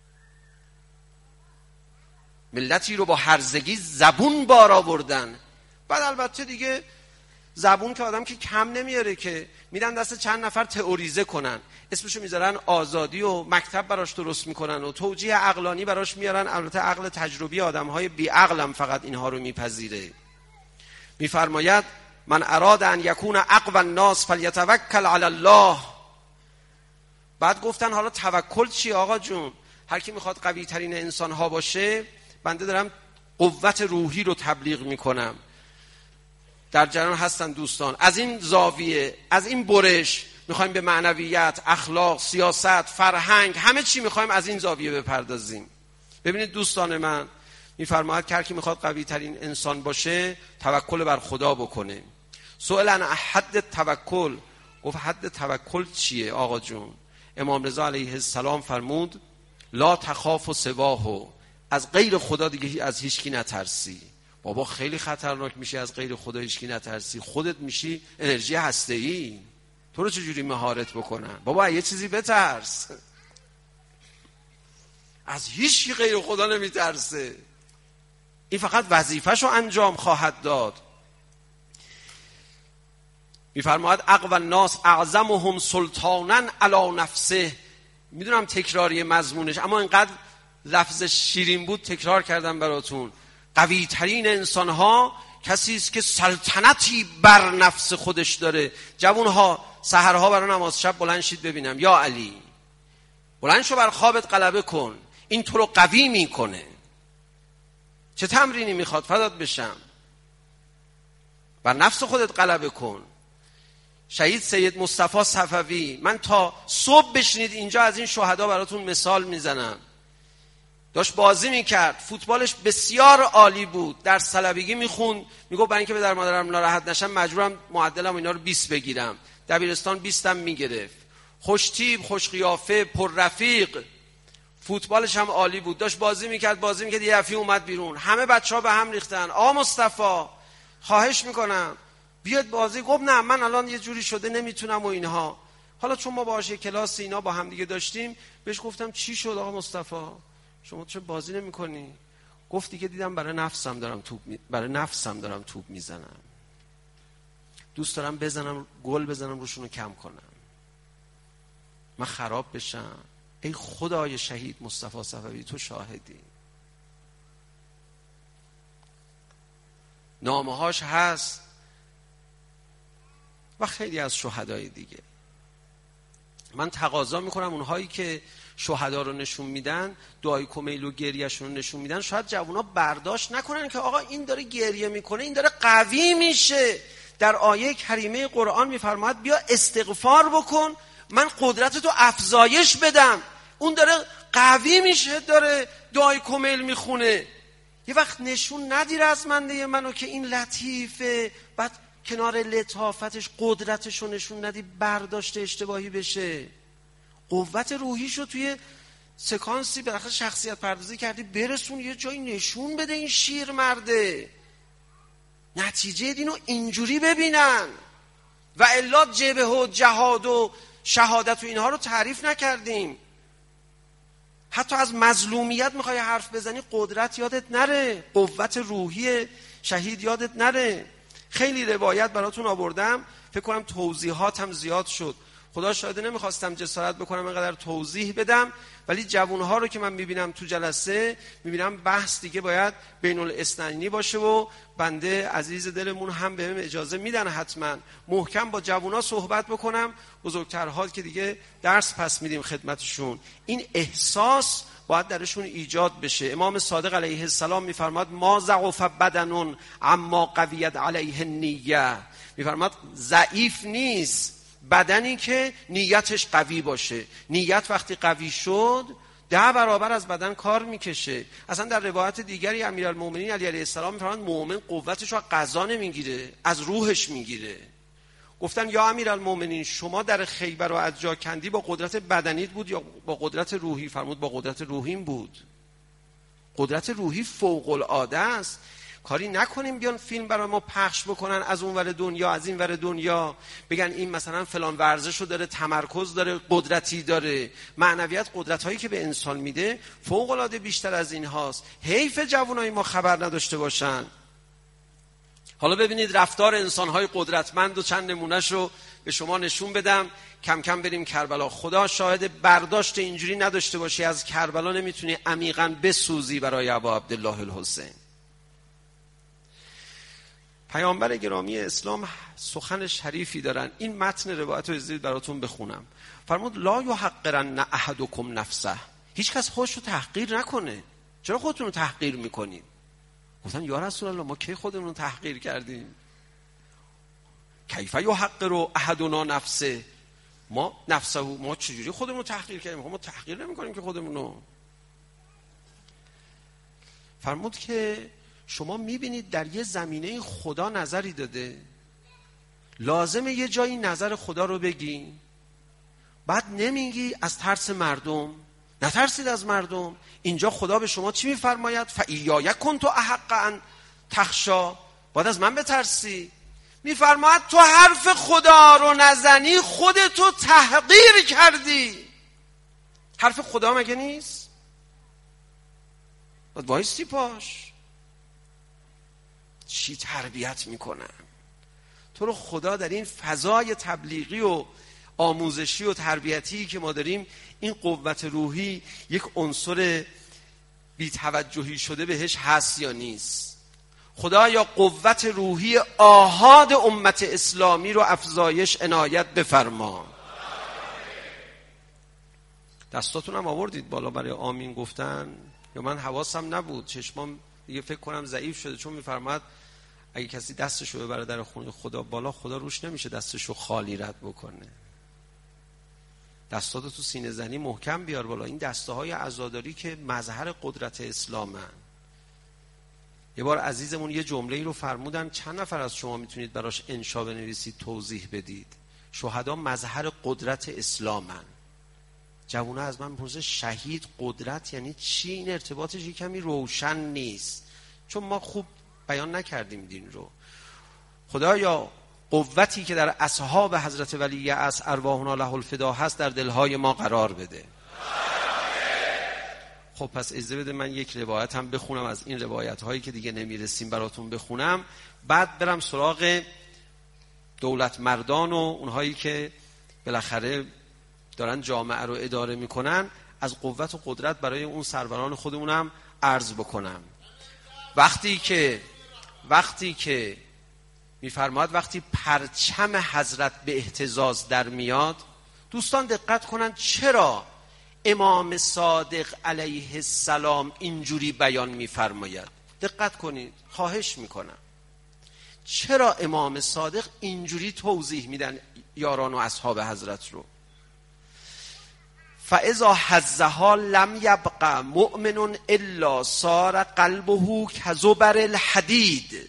ملتی رو با هرزگی زبون بار آوردن. بعد البته دیگه زبون که آدم که کم نمیاره، که میدن دست چند نفر تئوریزه کنن، اسمشو میذارن آزادی و مکتب براش درست میکنن و توجیه عقلانی براش میارن. البته عقل تجربی آدمهای بی عقلم فقط اینها رو میپذیره. میفرماید من اراد ان یکون اقوى الناس فلیتوکل علی الله. بعد گفتن حالا توکل چی آقا جون؟ هر کی میخواد قوی ترین انسان ها باشه، بنده دارم قوت روحی رو تبلیغ میکنم. در جریان هستن دوستان. از این زاویه، از این برش میخوایم به معنویت، اخلاق، سیاست، فرهنگ، همه چی میخوایم از این زاویه بپردازیم. ببینید دوستان من، میفرماید که هر کی میخواد قوی ترین انسان باشه توکل بر خدا بکنه. سئل عن حد توکل، گفت حد توکل چیه آقا جون؟ امام رضا علیه السلام فرمود لا تخاف سواه، از غیر خدا دیگه از هیچ کی نترسی. بابا خیلی خطرناک میشی از غیر خدا هیچکی نترسی، خودت میشی انرژی هسته‌ای، تو رو چجوری مهارت بکنن؟ بابا یه چیزی بترس، از هیچکی غیر خدا نمیترسه، این فقط وظیفه‌شو انجام خواهد داد. میفرماید اقوى الناس اعظمهم سلطانا علی نفسه. میدونم تکراری مضمونش، اما اینقدر لفظش شیرین بود تکرار کردم براتون. قوی ترین انسان ها کسی است که سلطنتی بر نفس خودش داره. جوانها سحرها برای نماز شب بلند شید ببینم، یا علی بلند شو بر خوابت غلبه کن، این تو رو قوی میکنه. چه تمرینی میخواد؟ فدات بشم، بر نفس خودت غلبه کن. شهید سید مصطفی صفوی، من تا صبح بشنید اینجا از این شهدا براتون مثال میزنم. داشت بازی میکرد، فوتبالش بسیار عالی بود، در طلبگی میخوند، میگو برای اینکه پدر مادرم ناراحت نشم مجبورم معدلم اینا رو 20 بگیرم. دبیرستان 20 هم میگرفت، خوش تیپ، خوش قیافه، پر رفیق، فوتبالش هم عالی بود. داشت بازی میکرد یه دفعه اومد بیرون، همه بچه‌ها به هم ریختن. آقا مصطفی خواهش میکنم بیاد بازی. گفت نه من الان یه جوری شده نمیتونم و اینها. حالا چون ما باهاش کلاس اینا با هم دیگه داشتیم، بهش گفتم چی شد آقا مصطفی شما چه بازی نمی‌کنی؟ گفت دیگه دیدم برای نفسم دارم توپ میزنم، دوست دارم بزنم گل بزنم روشونو کم کنم، من خراب بشم. ای خدای شهید مصطفی صفوی تو شاهدی. نامه‌هاش هست و خیلی از شهدای دیگه. من تقاضا میکنم اونهایی که شهدا رو نشون میدن، دعای کمیل و گریهشون رو نشون میدن، شاید جوونا برداشت نکنن که آقا این داره گریه میکنه، این داره قوی میشه. در آیه کریمه قرآن میفرماید بیا استغفار بکن من قدرت تو افزایش بدم. اون داره قوی میشه، داره دعای کمیل میخونه. یه وقت نشون ندی رزمنده منو که این لطیفه، بعد کنار لطافتش قدرتشو نشون ندی برداشت اشتباهی بشه. قوت روحیشو توی سکانسی بالاخره شخصیت پردازی کردی، برسون یه جایی نشون بده این شیر مرده، نتیجه دینو اینجوری ببینن. و الا جبه و جهاد و شهادت و اینها رو تعریف نکردیم. حتی از مظلومیت میخوای حرف بزنی، قدرت یادت نره، قوت روحی شهید یادت نره. خیلی روایت براتون آوردم، فکر کنم توضیحاتم زیاد شد. خدا شاهده نمیخواستم جسارت بکنم اینقدر توضیح بدم، ولی جوانها رو که من میبینم تو جلسه، میبینم بحث دیگه باید بین الاثنینی باشه و بنده عزیز دلمون هم بهم اجازه میدن حتما محکم با جوانها صحبت بکنم. بزرگترها که دیگه درس پس میدیم خدمتشون، این احساس باید درشون ایجاد بشه. امام صادق علیه السلام میفرماد ما ضعف بدن اما قویت علیه النیه. میفرماد ضعیف نیست بدنی که نیتش قوی باشه. نیت وقتی قوی شد 10 برابر از بدن کار میکشه. اصلا در روایت دیگری امیرالمومنین علی علیه السلام میفرماد مؤمن قوتش رو غذا نمیگیره، از روحش میگیره. گفتن یا امیرالمومنین شما در خیبر رو از جا کندی با قدرت بدنیت بود یا با قدرت روحی؟ فرمود با قدرت روحیم بود. قدرت روحی فوق العاده است. کاری نکنیم بیان فیلم برای ما پخش بکنن از اون ور دنیا از این ور دنیا، بگن این مثلا فلان ورزشو داره، تمرکز داره، قدرتی داره. معنویت قدرت هایی که به انسان میده فوق العاده بیشتر از این هاست. حیف جوانای ما خبر نداشته باشن. حالا ببینید رفتار انسان‌های قدرتمند و چند نمونهش رو به شما نشون بدم. کم کم بریم کربلا. خدا شاهد برداشت اینجوری نداشته باشی از کربلا نمیتونی عمیقاً بسوزی برای ابا عبدالله الحسین. پیامبر گرامی اسلام سخن شریفی دارن. این متن روایت رو اجازه براتون بخونم. فرمود لا یحقرن احدکم نفسه. هیچ کس خودش رو تحقیر نکنه. چرا خودتون رو تحقیر میکنید؟ گفتن یا رسول الله ما کی خودمون رو تحقیر کردیم؟ کیف یحقر احدنا نفسه. ما چجوری خودمون رو تحقیر کردیم؟ ما تحقیر نمیکنیم که خودمون رو. فرمود که شما میبینید در یه زمینه خدا نظری داده، لازمه یه جایی نظر خدا رو بگی، بعد نمیگی از ترس مردم. نترسید از مردم. اینجا خدا به شما چی میفرماید؟ فایاک کنت احق ان تخشا، باید از من بترسی. میفرماید تو حرف خدا رو نزنی خودتو تحقیر کردی. حرف خدا مگه نیست؟ باید وایستی پاش. چی تربیت میکنن تو رو خدا در این فضای تبلیغی و آموزشی و تربیتی که ما داریم. این قوت روحی یک عنصر بی‌توجهی شده بهش هست یا نیست؟ خدا یا قوت روحی آحاد امت اسلامی رو افزایش عنایت بفرما. دستاتون هم آوردید بالا برای آمین گفتن یا من حواسم نبود؟ چشمام دیگه فکر کنم ضعیف شده، چون میفرماد اگه کسی دستشو ببره در خونه خدا بالا، خدا روش نمیشه دستشو خالی رد بکنه. دستاتو تو سینه زنی محکم بیار بالا. این دسته های عزاداری که مظهر قدرت اسلامن. یه بار عزیزمون یه جمله‌ای رو فرمودن، چند نفر از شما میتونید براش انشا بنویسید توضیح بدید؟ شهدا مظهر قدرت اسلامن. جوونا از من پرسه شهید قدرت یعنی چی؟ این ارتباطش کمی روشن نیست، چون ما خوب بیان نکردیم دین رو. خدایا قوتی که در اصحاب حضرت ولی عصر ارواحنا له الفدا هست در دلهای ما قرار بده. خب پس اجازه بده من یک روایت هم بخونم از این روایت هایی که دیگه نمیرسیم براتون بخونم، بعد برم سراغ دولت مردان و اونهایی که بالاخره دارن جامعه رو اداره میکنن. از قوت و قدرت برای اون سروران خودمونم عرض بکنم. وقتی که میفرماد وقتی پرچم حضرت به اهتزاز در میاد، دوستان دقت کنن چرا امام صادق علیه السلام اینجوری بیان میفرماید. دقت کنید، خواهش میکنم. چرا امام صادق اینجوری توضیح میدن یاران و اصحاب حضرت رو؟ فاذا حزها لم یبق مؤمن الا صار قلبه کزبر الحدید.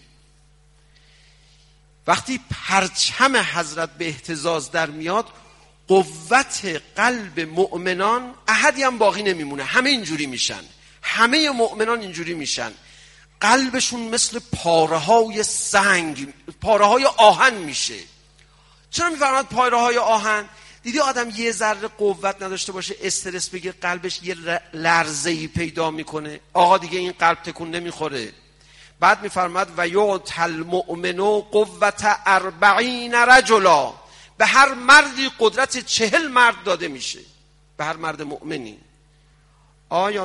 وقتی پرچم حضرت به اهتزاز در میاد، قوت قلب مؤمنان احدی هم باقی نمیمونه. همه اینجوری میشن، همه مؤمنان اینجوری میشن. قلبشون مثل پاره های سنگ، پاره های آهن میشه. چرا میفرماد پاره های آهن؟ دیدی آدم یه ذره قوت نداشته باشه، استرس بگیر، قلبش یه لرزه‌ای پیدا میکنه. آقا دیگه این قلب تکون نمیخوره. بعد میفرماد و یعطی المؤمن قوت 40 رجلا. به هر مردی قدرت 40 مرد داده میشه، به هر مرد مؤمنی. آیان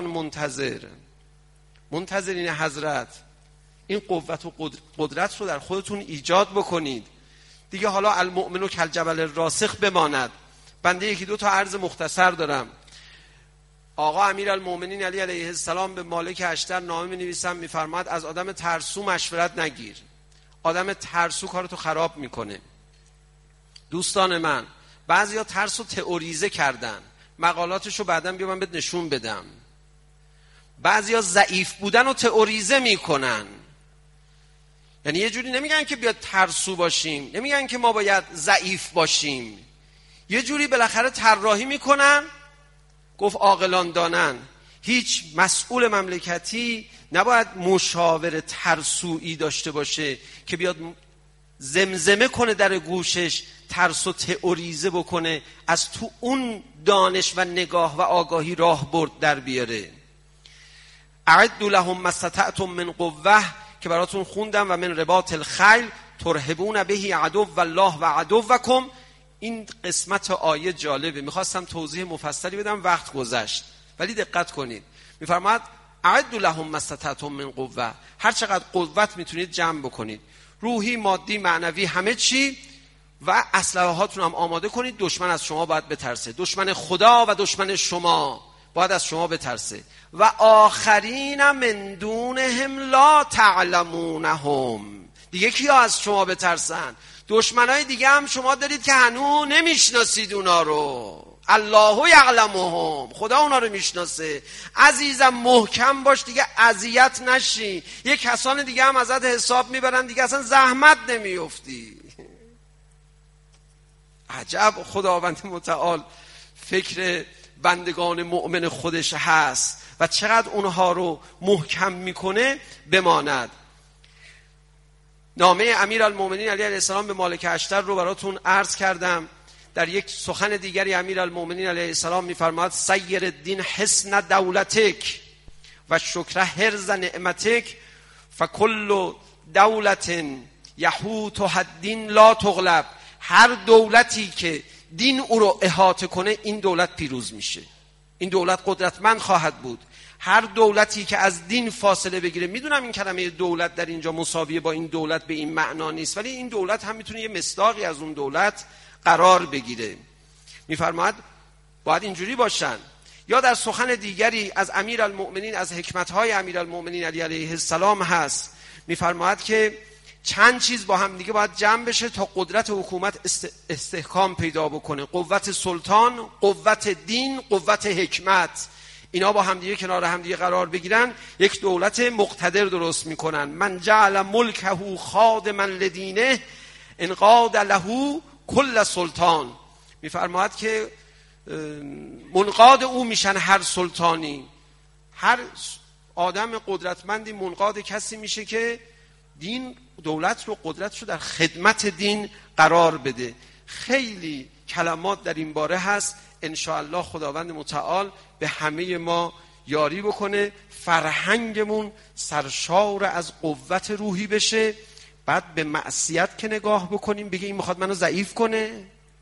منتظرین حضرت این قوت و قدرت رو در خودتون ایجاد بکنید دیگه. حالا المؤمن کالجبل الراسخ بماند. بنده یکی دو تا عرض مختصر دارم. آقا امیرالمؤمنین علی علیه السلام به مالک اشتر نامه می‌نویسن، می‌فرماد از آدم ترسو مشورت نگیر. آدم ترسو کارتو خراب میکنه. دوستان من، بعضیا ترسو تئوریزه کردن، مقالاتشو بعداً بیا من بهت نشون بدم. بعضیا ضعیف بودن رو تئوریزه میکنن. یعنی یه جوری نمیگن که بیاد ترسو باشیم، نمیگن که ما باید ضعیف باشیم، یه جوری بالاخره طراحی میکنن. گفت عاقلان دانن هیچ مسئول مملکتی نباید مشاور ترسویی داشته باشه که بیاد زمزمه کنه در گوشش، ترس و تئوریزه بکنه، از تو اون دانش و نگاه و آگاهی راه برد در بیاره. اعدوا لهم ما استطعتم من قوه که براتون خوندم و من رباط الخیل ترهبون به عدو الله و عدوکم. این قسمت آیه جالبه، میخواستم توضیح مفصلی بدم، وقت گذشت، ولی دقت کنید. میفرماد اعدوا لهم ما استطعتم من قوه، هر چقدر قوت میتونید جمع بکنید، روحی، مادی، معنوی، همه چی، و اسلحه هاتون هم آماده کنید. دشمن از شما باید بترسه، دشمن خدا و دشمن شما باید از شما بترسه. و آخرین من دونهم لا تعلمونهم، دیگه کیا از شما بترسن؟ دشمنای دیگه هم شما دارید که هنوز نمیشناسید اونا رو. الله یعلمهم، خدا اونا رو میشناسه. عزیزم محکم باش دیگه، اذیت نشی. یه کسان دیگه هم ازت حساب میبرن دیگه، اصلا زحمت نمیافتی. عجب خداوند متعال فکر بندگان مؤمن خودش هست و چقدر اونها رو محکم میکنه بماند. نامه امیرالمومنین علیه السلام به مالک اشتر رو براتون عرض کردم. در یک سخن دیگری امیرالمومنین علیه السلام می‌فرماید سیر الدین حصن دولتک و شکر حرز نعمتک فکل دولت یحوطها الدین لا تغلب. هر دولتی که دین او رو احاطه کنه این دولت پیروز میشه، این دولت قدرتمند خواهد بود. هر دولتی که از دین فاصله بگیره، میدونم این کلمه دولت در اینجا مساویه با این دولت به این معنا نیست، ولی این دولت هم میتونه یه مصداقی از اون دولت قرار بگیره. میفرماید باید اینجوری باشن. یا در سخن دیگری از امیرالمؤمنین، از حکمت‌های امیرالمؤمنین علیه السلام هست، میفرماید که چند چیز با هم دیگه باید جمع بشه تا قدرت حکومت استحکام پیدا بکنه: قوت سلطان، قوت دین، قوت حکمت. اینا با هم دیگه کنار هم دیگه قرار بگیرن یک دولت مقتدر درست میکنن. من جعل ملکه خادما لدینه انقاد له کل سلطان. میفرماید که منقاد او میشن هر سلطانی، هر آدم قدرتمندی منقاد کسی میشه که دین، دولت رو، قدرت رو در خدمت دین قرار بده. خیلی کلمات در این باره هست. انشاءالله خداوند متعال به همه ما یاری بکنه، فرهنگمون سرشار از قوت روحی بشه. بعد به معصیت که نگاه بکنیم بگه این میخواد منو ضعیف کنه،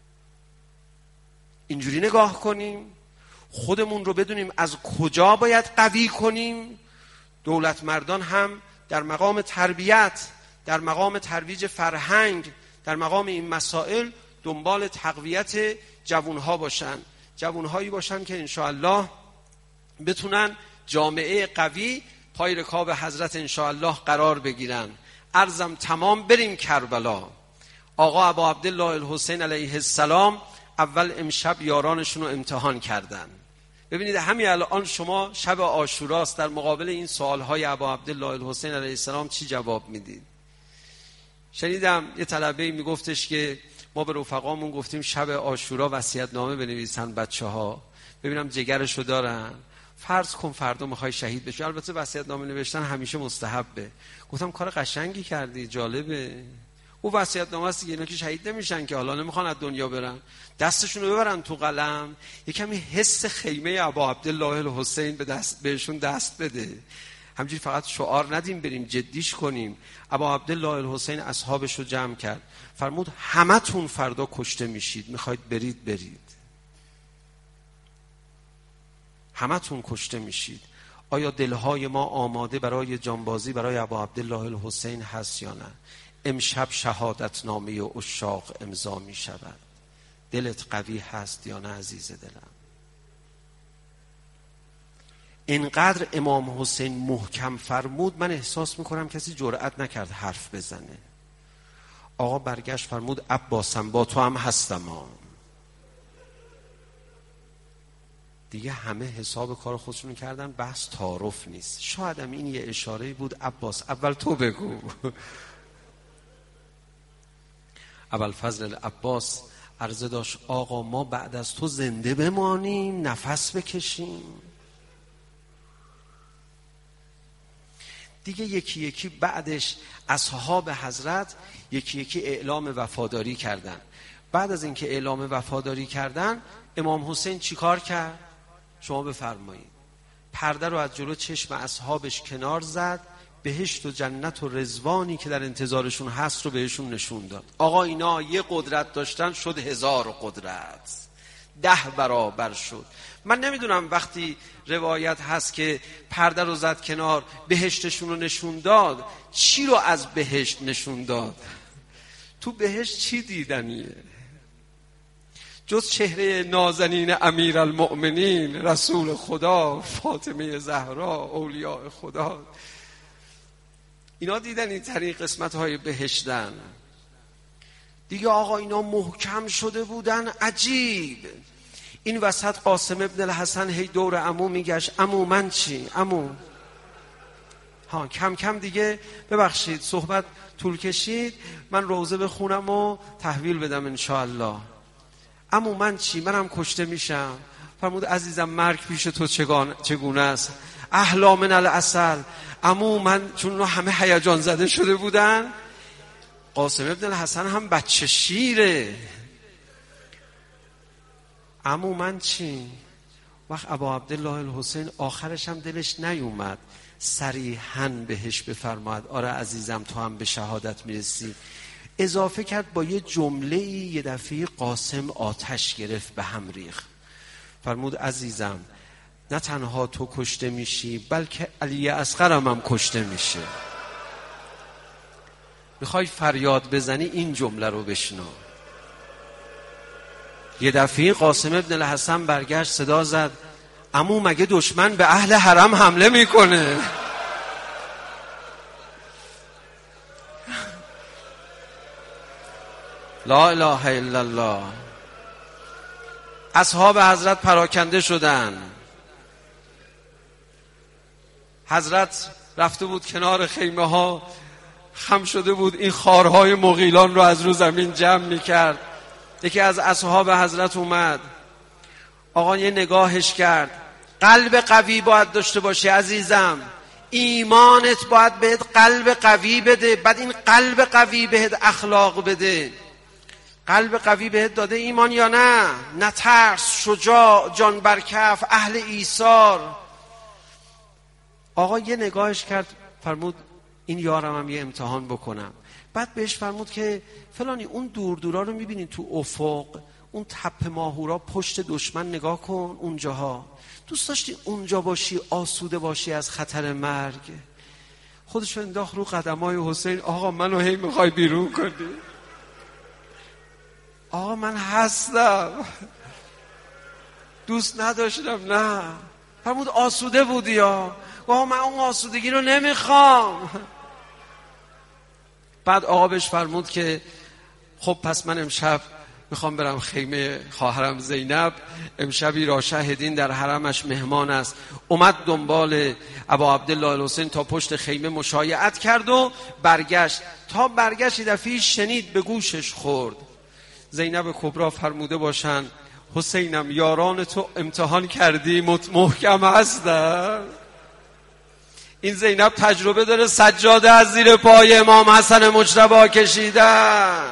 اینجوری نگاه کنیم. خودمون رو بدونیم از کجا باید قوی کنیم. دولت مردان هم در مقام تربیت، در مقام ترویج فرهنگ، در مقام این مسائل دنبال تقویت جوانها باشن، جوانهایی باشن که انشاءالله بتونن جامعه قوی پای رکاب حضرت انشاءالله قرار بگیرن. عرضم تمام، بریم کربلا. آقا ابا عبدالله الحسین علیه السلام اول امشب یارانشون رو امتحان کردن. ببینید همین الان شما شب عاشوراست، در مقابل این سوالهای ابا عبدالله الحسین علیه السلام چی جواب میدید؟ شنیدم یه طلبه‌ای میگفتش که ما به رفقامون گفتیم شب عاشورا وصیت‌نامه بنویسن بچه‌ها، ببینم جگرشو دارن. فرض کن فردا میخوای شهید بشی. البته وصیت‌نامه نوشتن همیشه مستحبه. گفتم کار قشنگی کردی، جالبه. او وصیت‌نامه است دیگه، اینا که شهید نمیشن که، حالا نمیخوان از دنیا برن، دستشون رو ببرن تو قلم، یه کمی حس خیمه ابا عبدالله الحسین بهشون دست بده. همجوری فقط شعار ندیم، بریم جدیش کنیم. ابا عبدالله الحسین اصحابش رو جمع کرد، فرمود همتون فردا کشته میشید، میخواید برید، همتون کشته میشید. آیا دلهای ما آماده برای جانبازی برای ابا عبدالله الحسین هست یا نه؟ امشب شهادت نامه عشاق امضا می شود. دلت قوی هست یا نه عزیز دلم؟ اینقدر امام حسین محکم فرمود، من احساس میکنم کسی جرأت نکرد حرف بزنه. آقا برگشت فرمود عباسم با تو هم هستم ها. دیگه همه حساب کار خودشون کردن، بحث تعارف نیست. شاید هم این یه اشاره بود، عباس اول تو بگو. ابوالفضل عباس عرضه داشت آقا ما بعد از تو زنده بمانیم، نفس بکشیم. دیگه یکی یکی بعدش اصحاب حضرت یکی یکی اعلام وفاداری کردن. بعد از اینکه اعلام وفاداری کردن، امام حسین چیکار کرد؟ شما بفرمایید. پرده رو از جلو چشم اصحابش کنار زد، بهشت و جنت و رضوانی که در انتظارشون هست رو بهشون نشون داد. آقا اینا یه قدرت داشتن، شد 1000 قدرت، 10 برابر شد. من نمیدونم وقتی روایت هست که پرده رو زد کنار، بهشتشون رو نشون داد، چی رو از بهشت نشون داد؟ تو بهشت چی دیدنیه جز چهره نازنین امیرالمؤمنین، رسول خدا، فاطمه زهرا، اولیاء خدا؟ اینا دیدنی ترین قسمت های بهشتن دیگه. آقا اینا محکم شده بودن. عجیب. این وسط قاسم ابن الحسن هی دور عمو میگشت، عمو من چی؟ عمو ها کم کم دیگه ببخشید صحبت طول کشید، من روزه بخونم و تحویل بدم انشاءالله. عمو من چی؟ منم کشته میشم. فرمود عزیزم مرگ پیش تو چگونه است؟ احلا من العسل. عمو من، چون همه هیجان زده شده بودن، قاسم ابن الحسن هم بچه شیره. عمو من چی؟ وقت ابا عبدالله الحسین آخرش هم دلش نیومد صریحاً بهش بفرماید آره عزیزم تو هم به شهادت میرسی، اضافه کرد با یه جمله یه دفعه قاسم آتش گرفت به هم ریخت. فرمود عزیزم نه تنها تو کشته میشی بلکه علی اصغرم هم کشته میشه. میخوای فریاد بزنی این جمله رو بشنو. یه دفعه قاسم ابن الحسن برگشت صدا زد عمو مگه دشمن به اهل حرم حمله میکنه؟ لا اله الا الله. اصحاب حضرت پراکنده شدن. حضرت رفته بود کنار خیمه ها، خم شده بود این خارهای مغیلان رو از رو زمین جمع میکرد. یکی از اصحاب حضرت اومد، آقا یه نگاهش کرد، قلب قوی باید داشته باشی عزیزم، ایمانت باید بهت قلب قوی بده، بعد این قلب قوی بهت اخلاق بده. قلب قوی بهت داده ایمان یا نه؟ نه ترس، شجاع، جان برکف، اهل ایثار. آقا یه نگاهش کرد، فرمود این یارم هم یه امتحان بکنم. بعد بهش فرمود که فلانی اون دور دورا رو میبینی تو افق، اون تپه ماهورا پشت دشمن نگاه کن اونجاها. دوست داشتی اونجا باشی آسوده باشی از خطر مرگ؟ خودشو انداخت رو قدمای حسین. آقا منو هی میخوای بیرون کنی؟ آقا من هستم، دوست نداشتم. نه فرمود آسوده بودی یا؟ آقا من اون آسودگی رو نمیخوام. بعد آقا بهش فرمود که خب پس من امشب میخوام برم خیمه خواهرم زینب، امشبی را شاهدین در حرمش مهمان است. اومد دنبال ابا عبدالله الحسین تا پشت خیمه مشایعت کرد و برگشت. تا برگشت دفعی شنید به گوشش خورد زینب کبرا فرموده باشن حسینم یاران تو امتحان کردی محکم هستن. این زینب تجربه داره، سجاده از زیر پای امام حسن مجتبی کشیدن.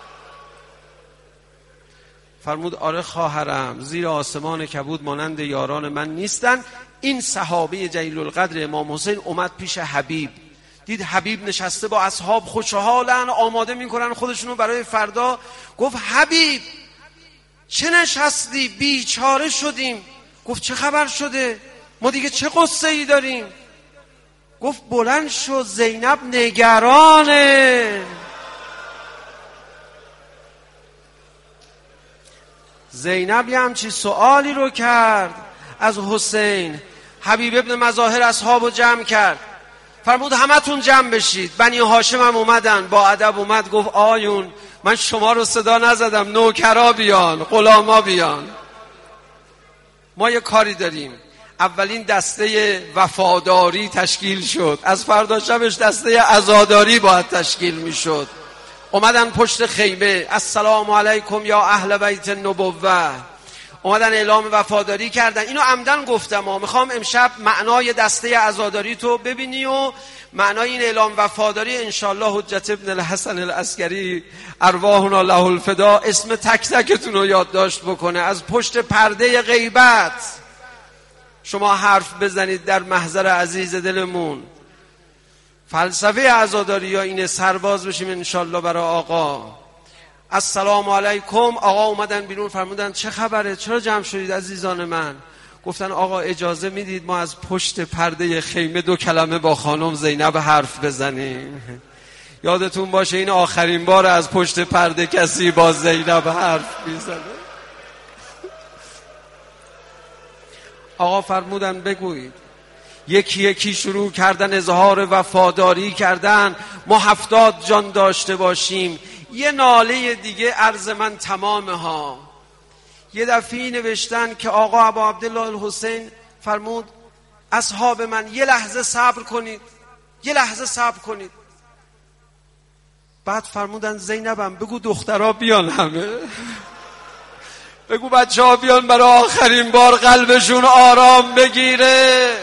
فرمود آره خواهرم، زیر آسمان کبود مانند یاران من نیستن. این صحابه جلیل القدر امام حسین اومد پیش حبیب، دید حبیب نشسته با اصحاب خوشحالن، آماده میکنن خودشونو برای فردا. گفت حبیب چه نشستی؟ بیچاره شدیم. گفت چه خبر شده؟ ما دیگه چه قصه ای داریم؟ گفت بلند شو، زینب نگرانه. زینب یه همچی سوالی رو کرد از حسین. حبیب ابن مظاهر اصحابو جمع کرد، فرمود همتون جمع بشید. بنی هاشم هم اومدن، با ادب اومد گفت آیون من شما رو صدا نزدم، نوکرا بیان، غلاما بیان، ما یه کاری داریم. اولین دسته وفاداری تشکیل شد، از فردا شبش دسته عزاداری باید تشکیل می شد. اومدن پشت خیمه، السلام علیکم یا اهل بیت النبوه، اومدن اعلام وفاداری کردن. اینو عمدن گفتم میخوام امشب معنای دسته عزاداری تو ببینی و معنای این اعلام وفاداری انشالله حجت ابن الحسن العسکری ارواحنا له الفدا اسم تک تکتون رو یادداشت بکنه. از پشت پرده غیبت شما حرف بزنید در محضر عزیز دلمون. فلسفه عزاداری ها اینه، سرباز بشیم انشالله برای آقا. السلام علیکم. آقا اومدن بیرون، فرمودن چه خبره؟ چرا جمع شدید عزیزان من؟ گفتن آقا اجازه میدید ما از پشت پرده خیمه 2 کلمه با خانم زینب حرف بزنیم؟ یادتون باشه این آخرین بار از پشت پرده کسی با زینب حرف میزنه. آقا فرمودن بگویید. یکی یکی شروع کردن اظهار وفاداری کردن. ما 70 جان داشته باشیم. یه ناله دیگه عرض من تمامه ها. یه دفعی نوشتن که آقا ابا عبدالله الحسین فرمود اصحاب من یه لحظه صبر کنید، یه لحظه صبر کنید. بعد فرمودن زینبم بگو دخترها بیان، همه بگو بچه ها بیان برای آخرین بار قلبشون آرام بگیره.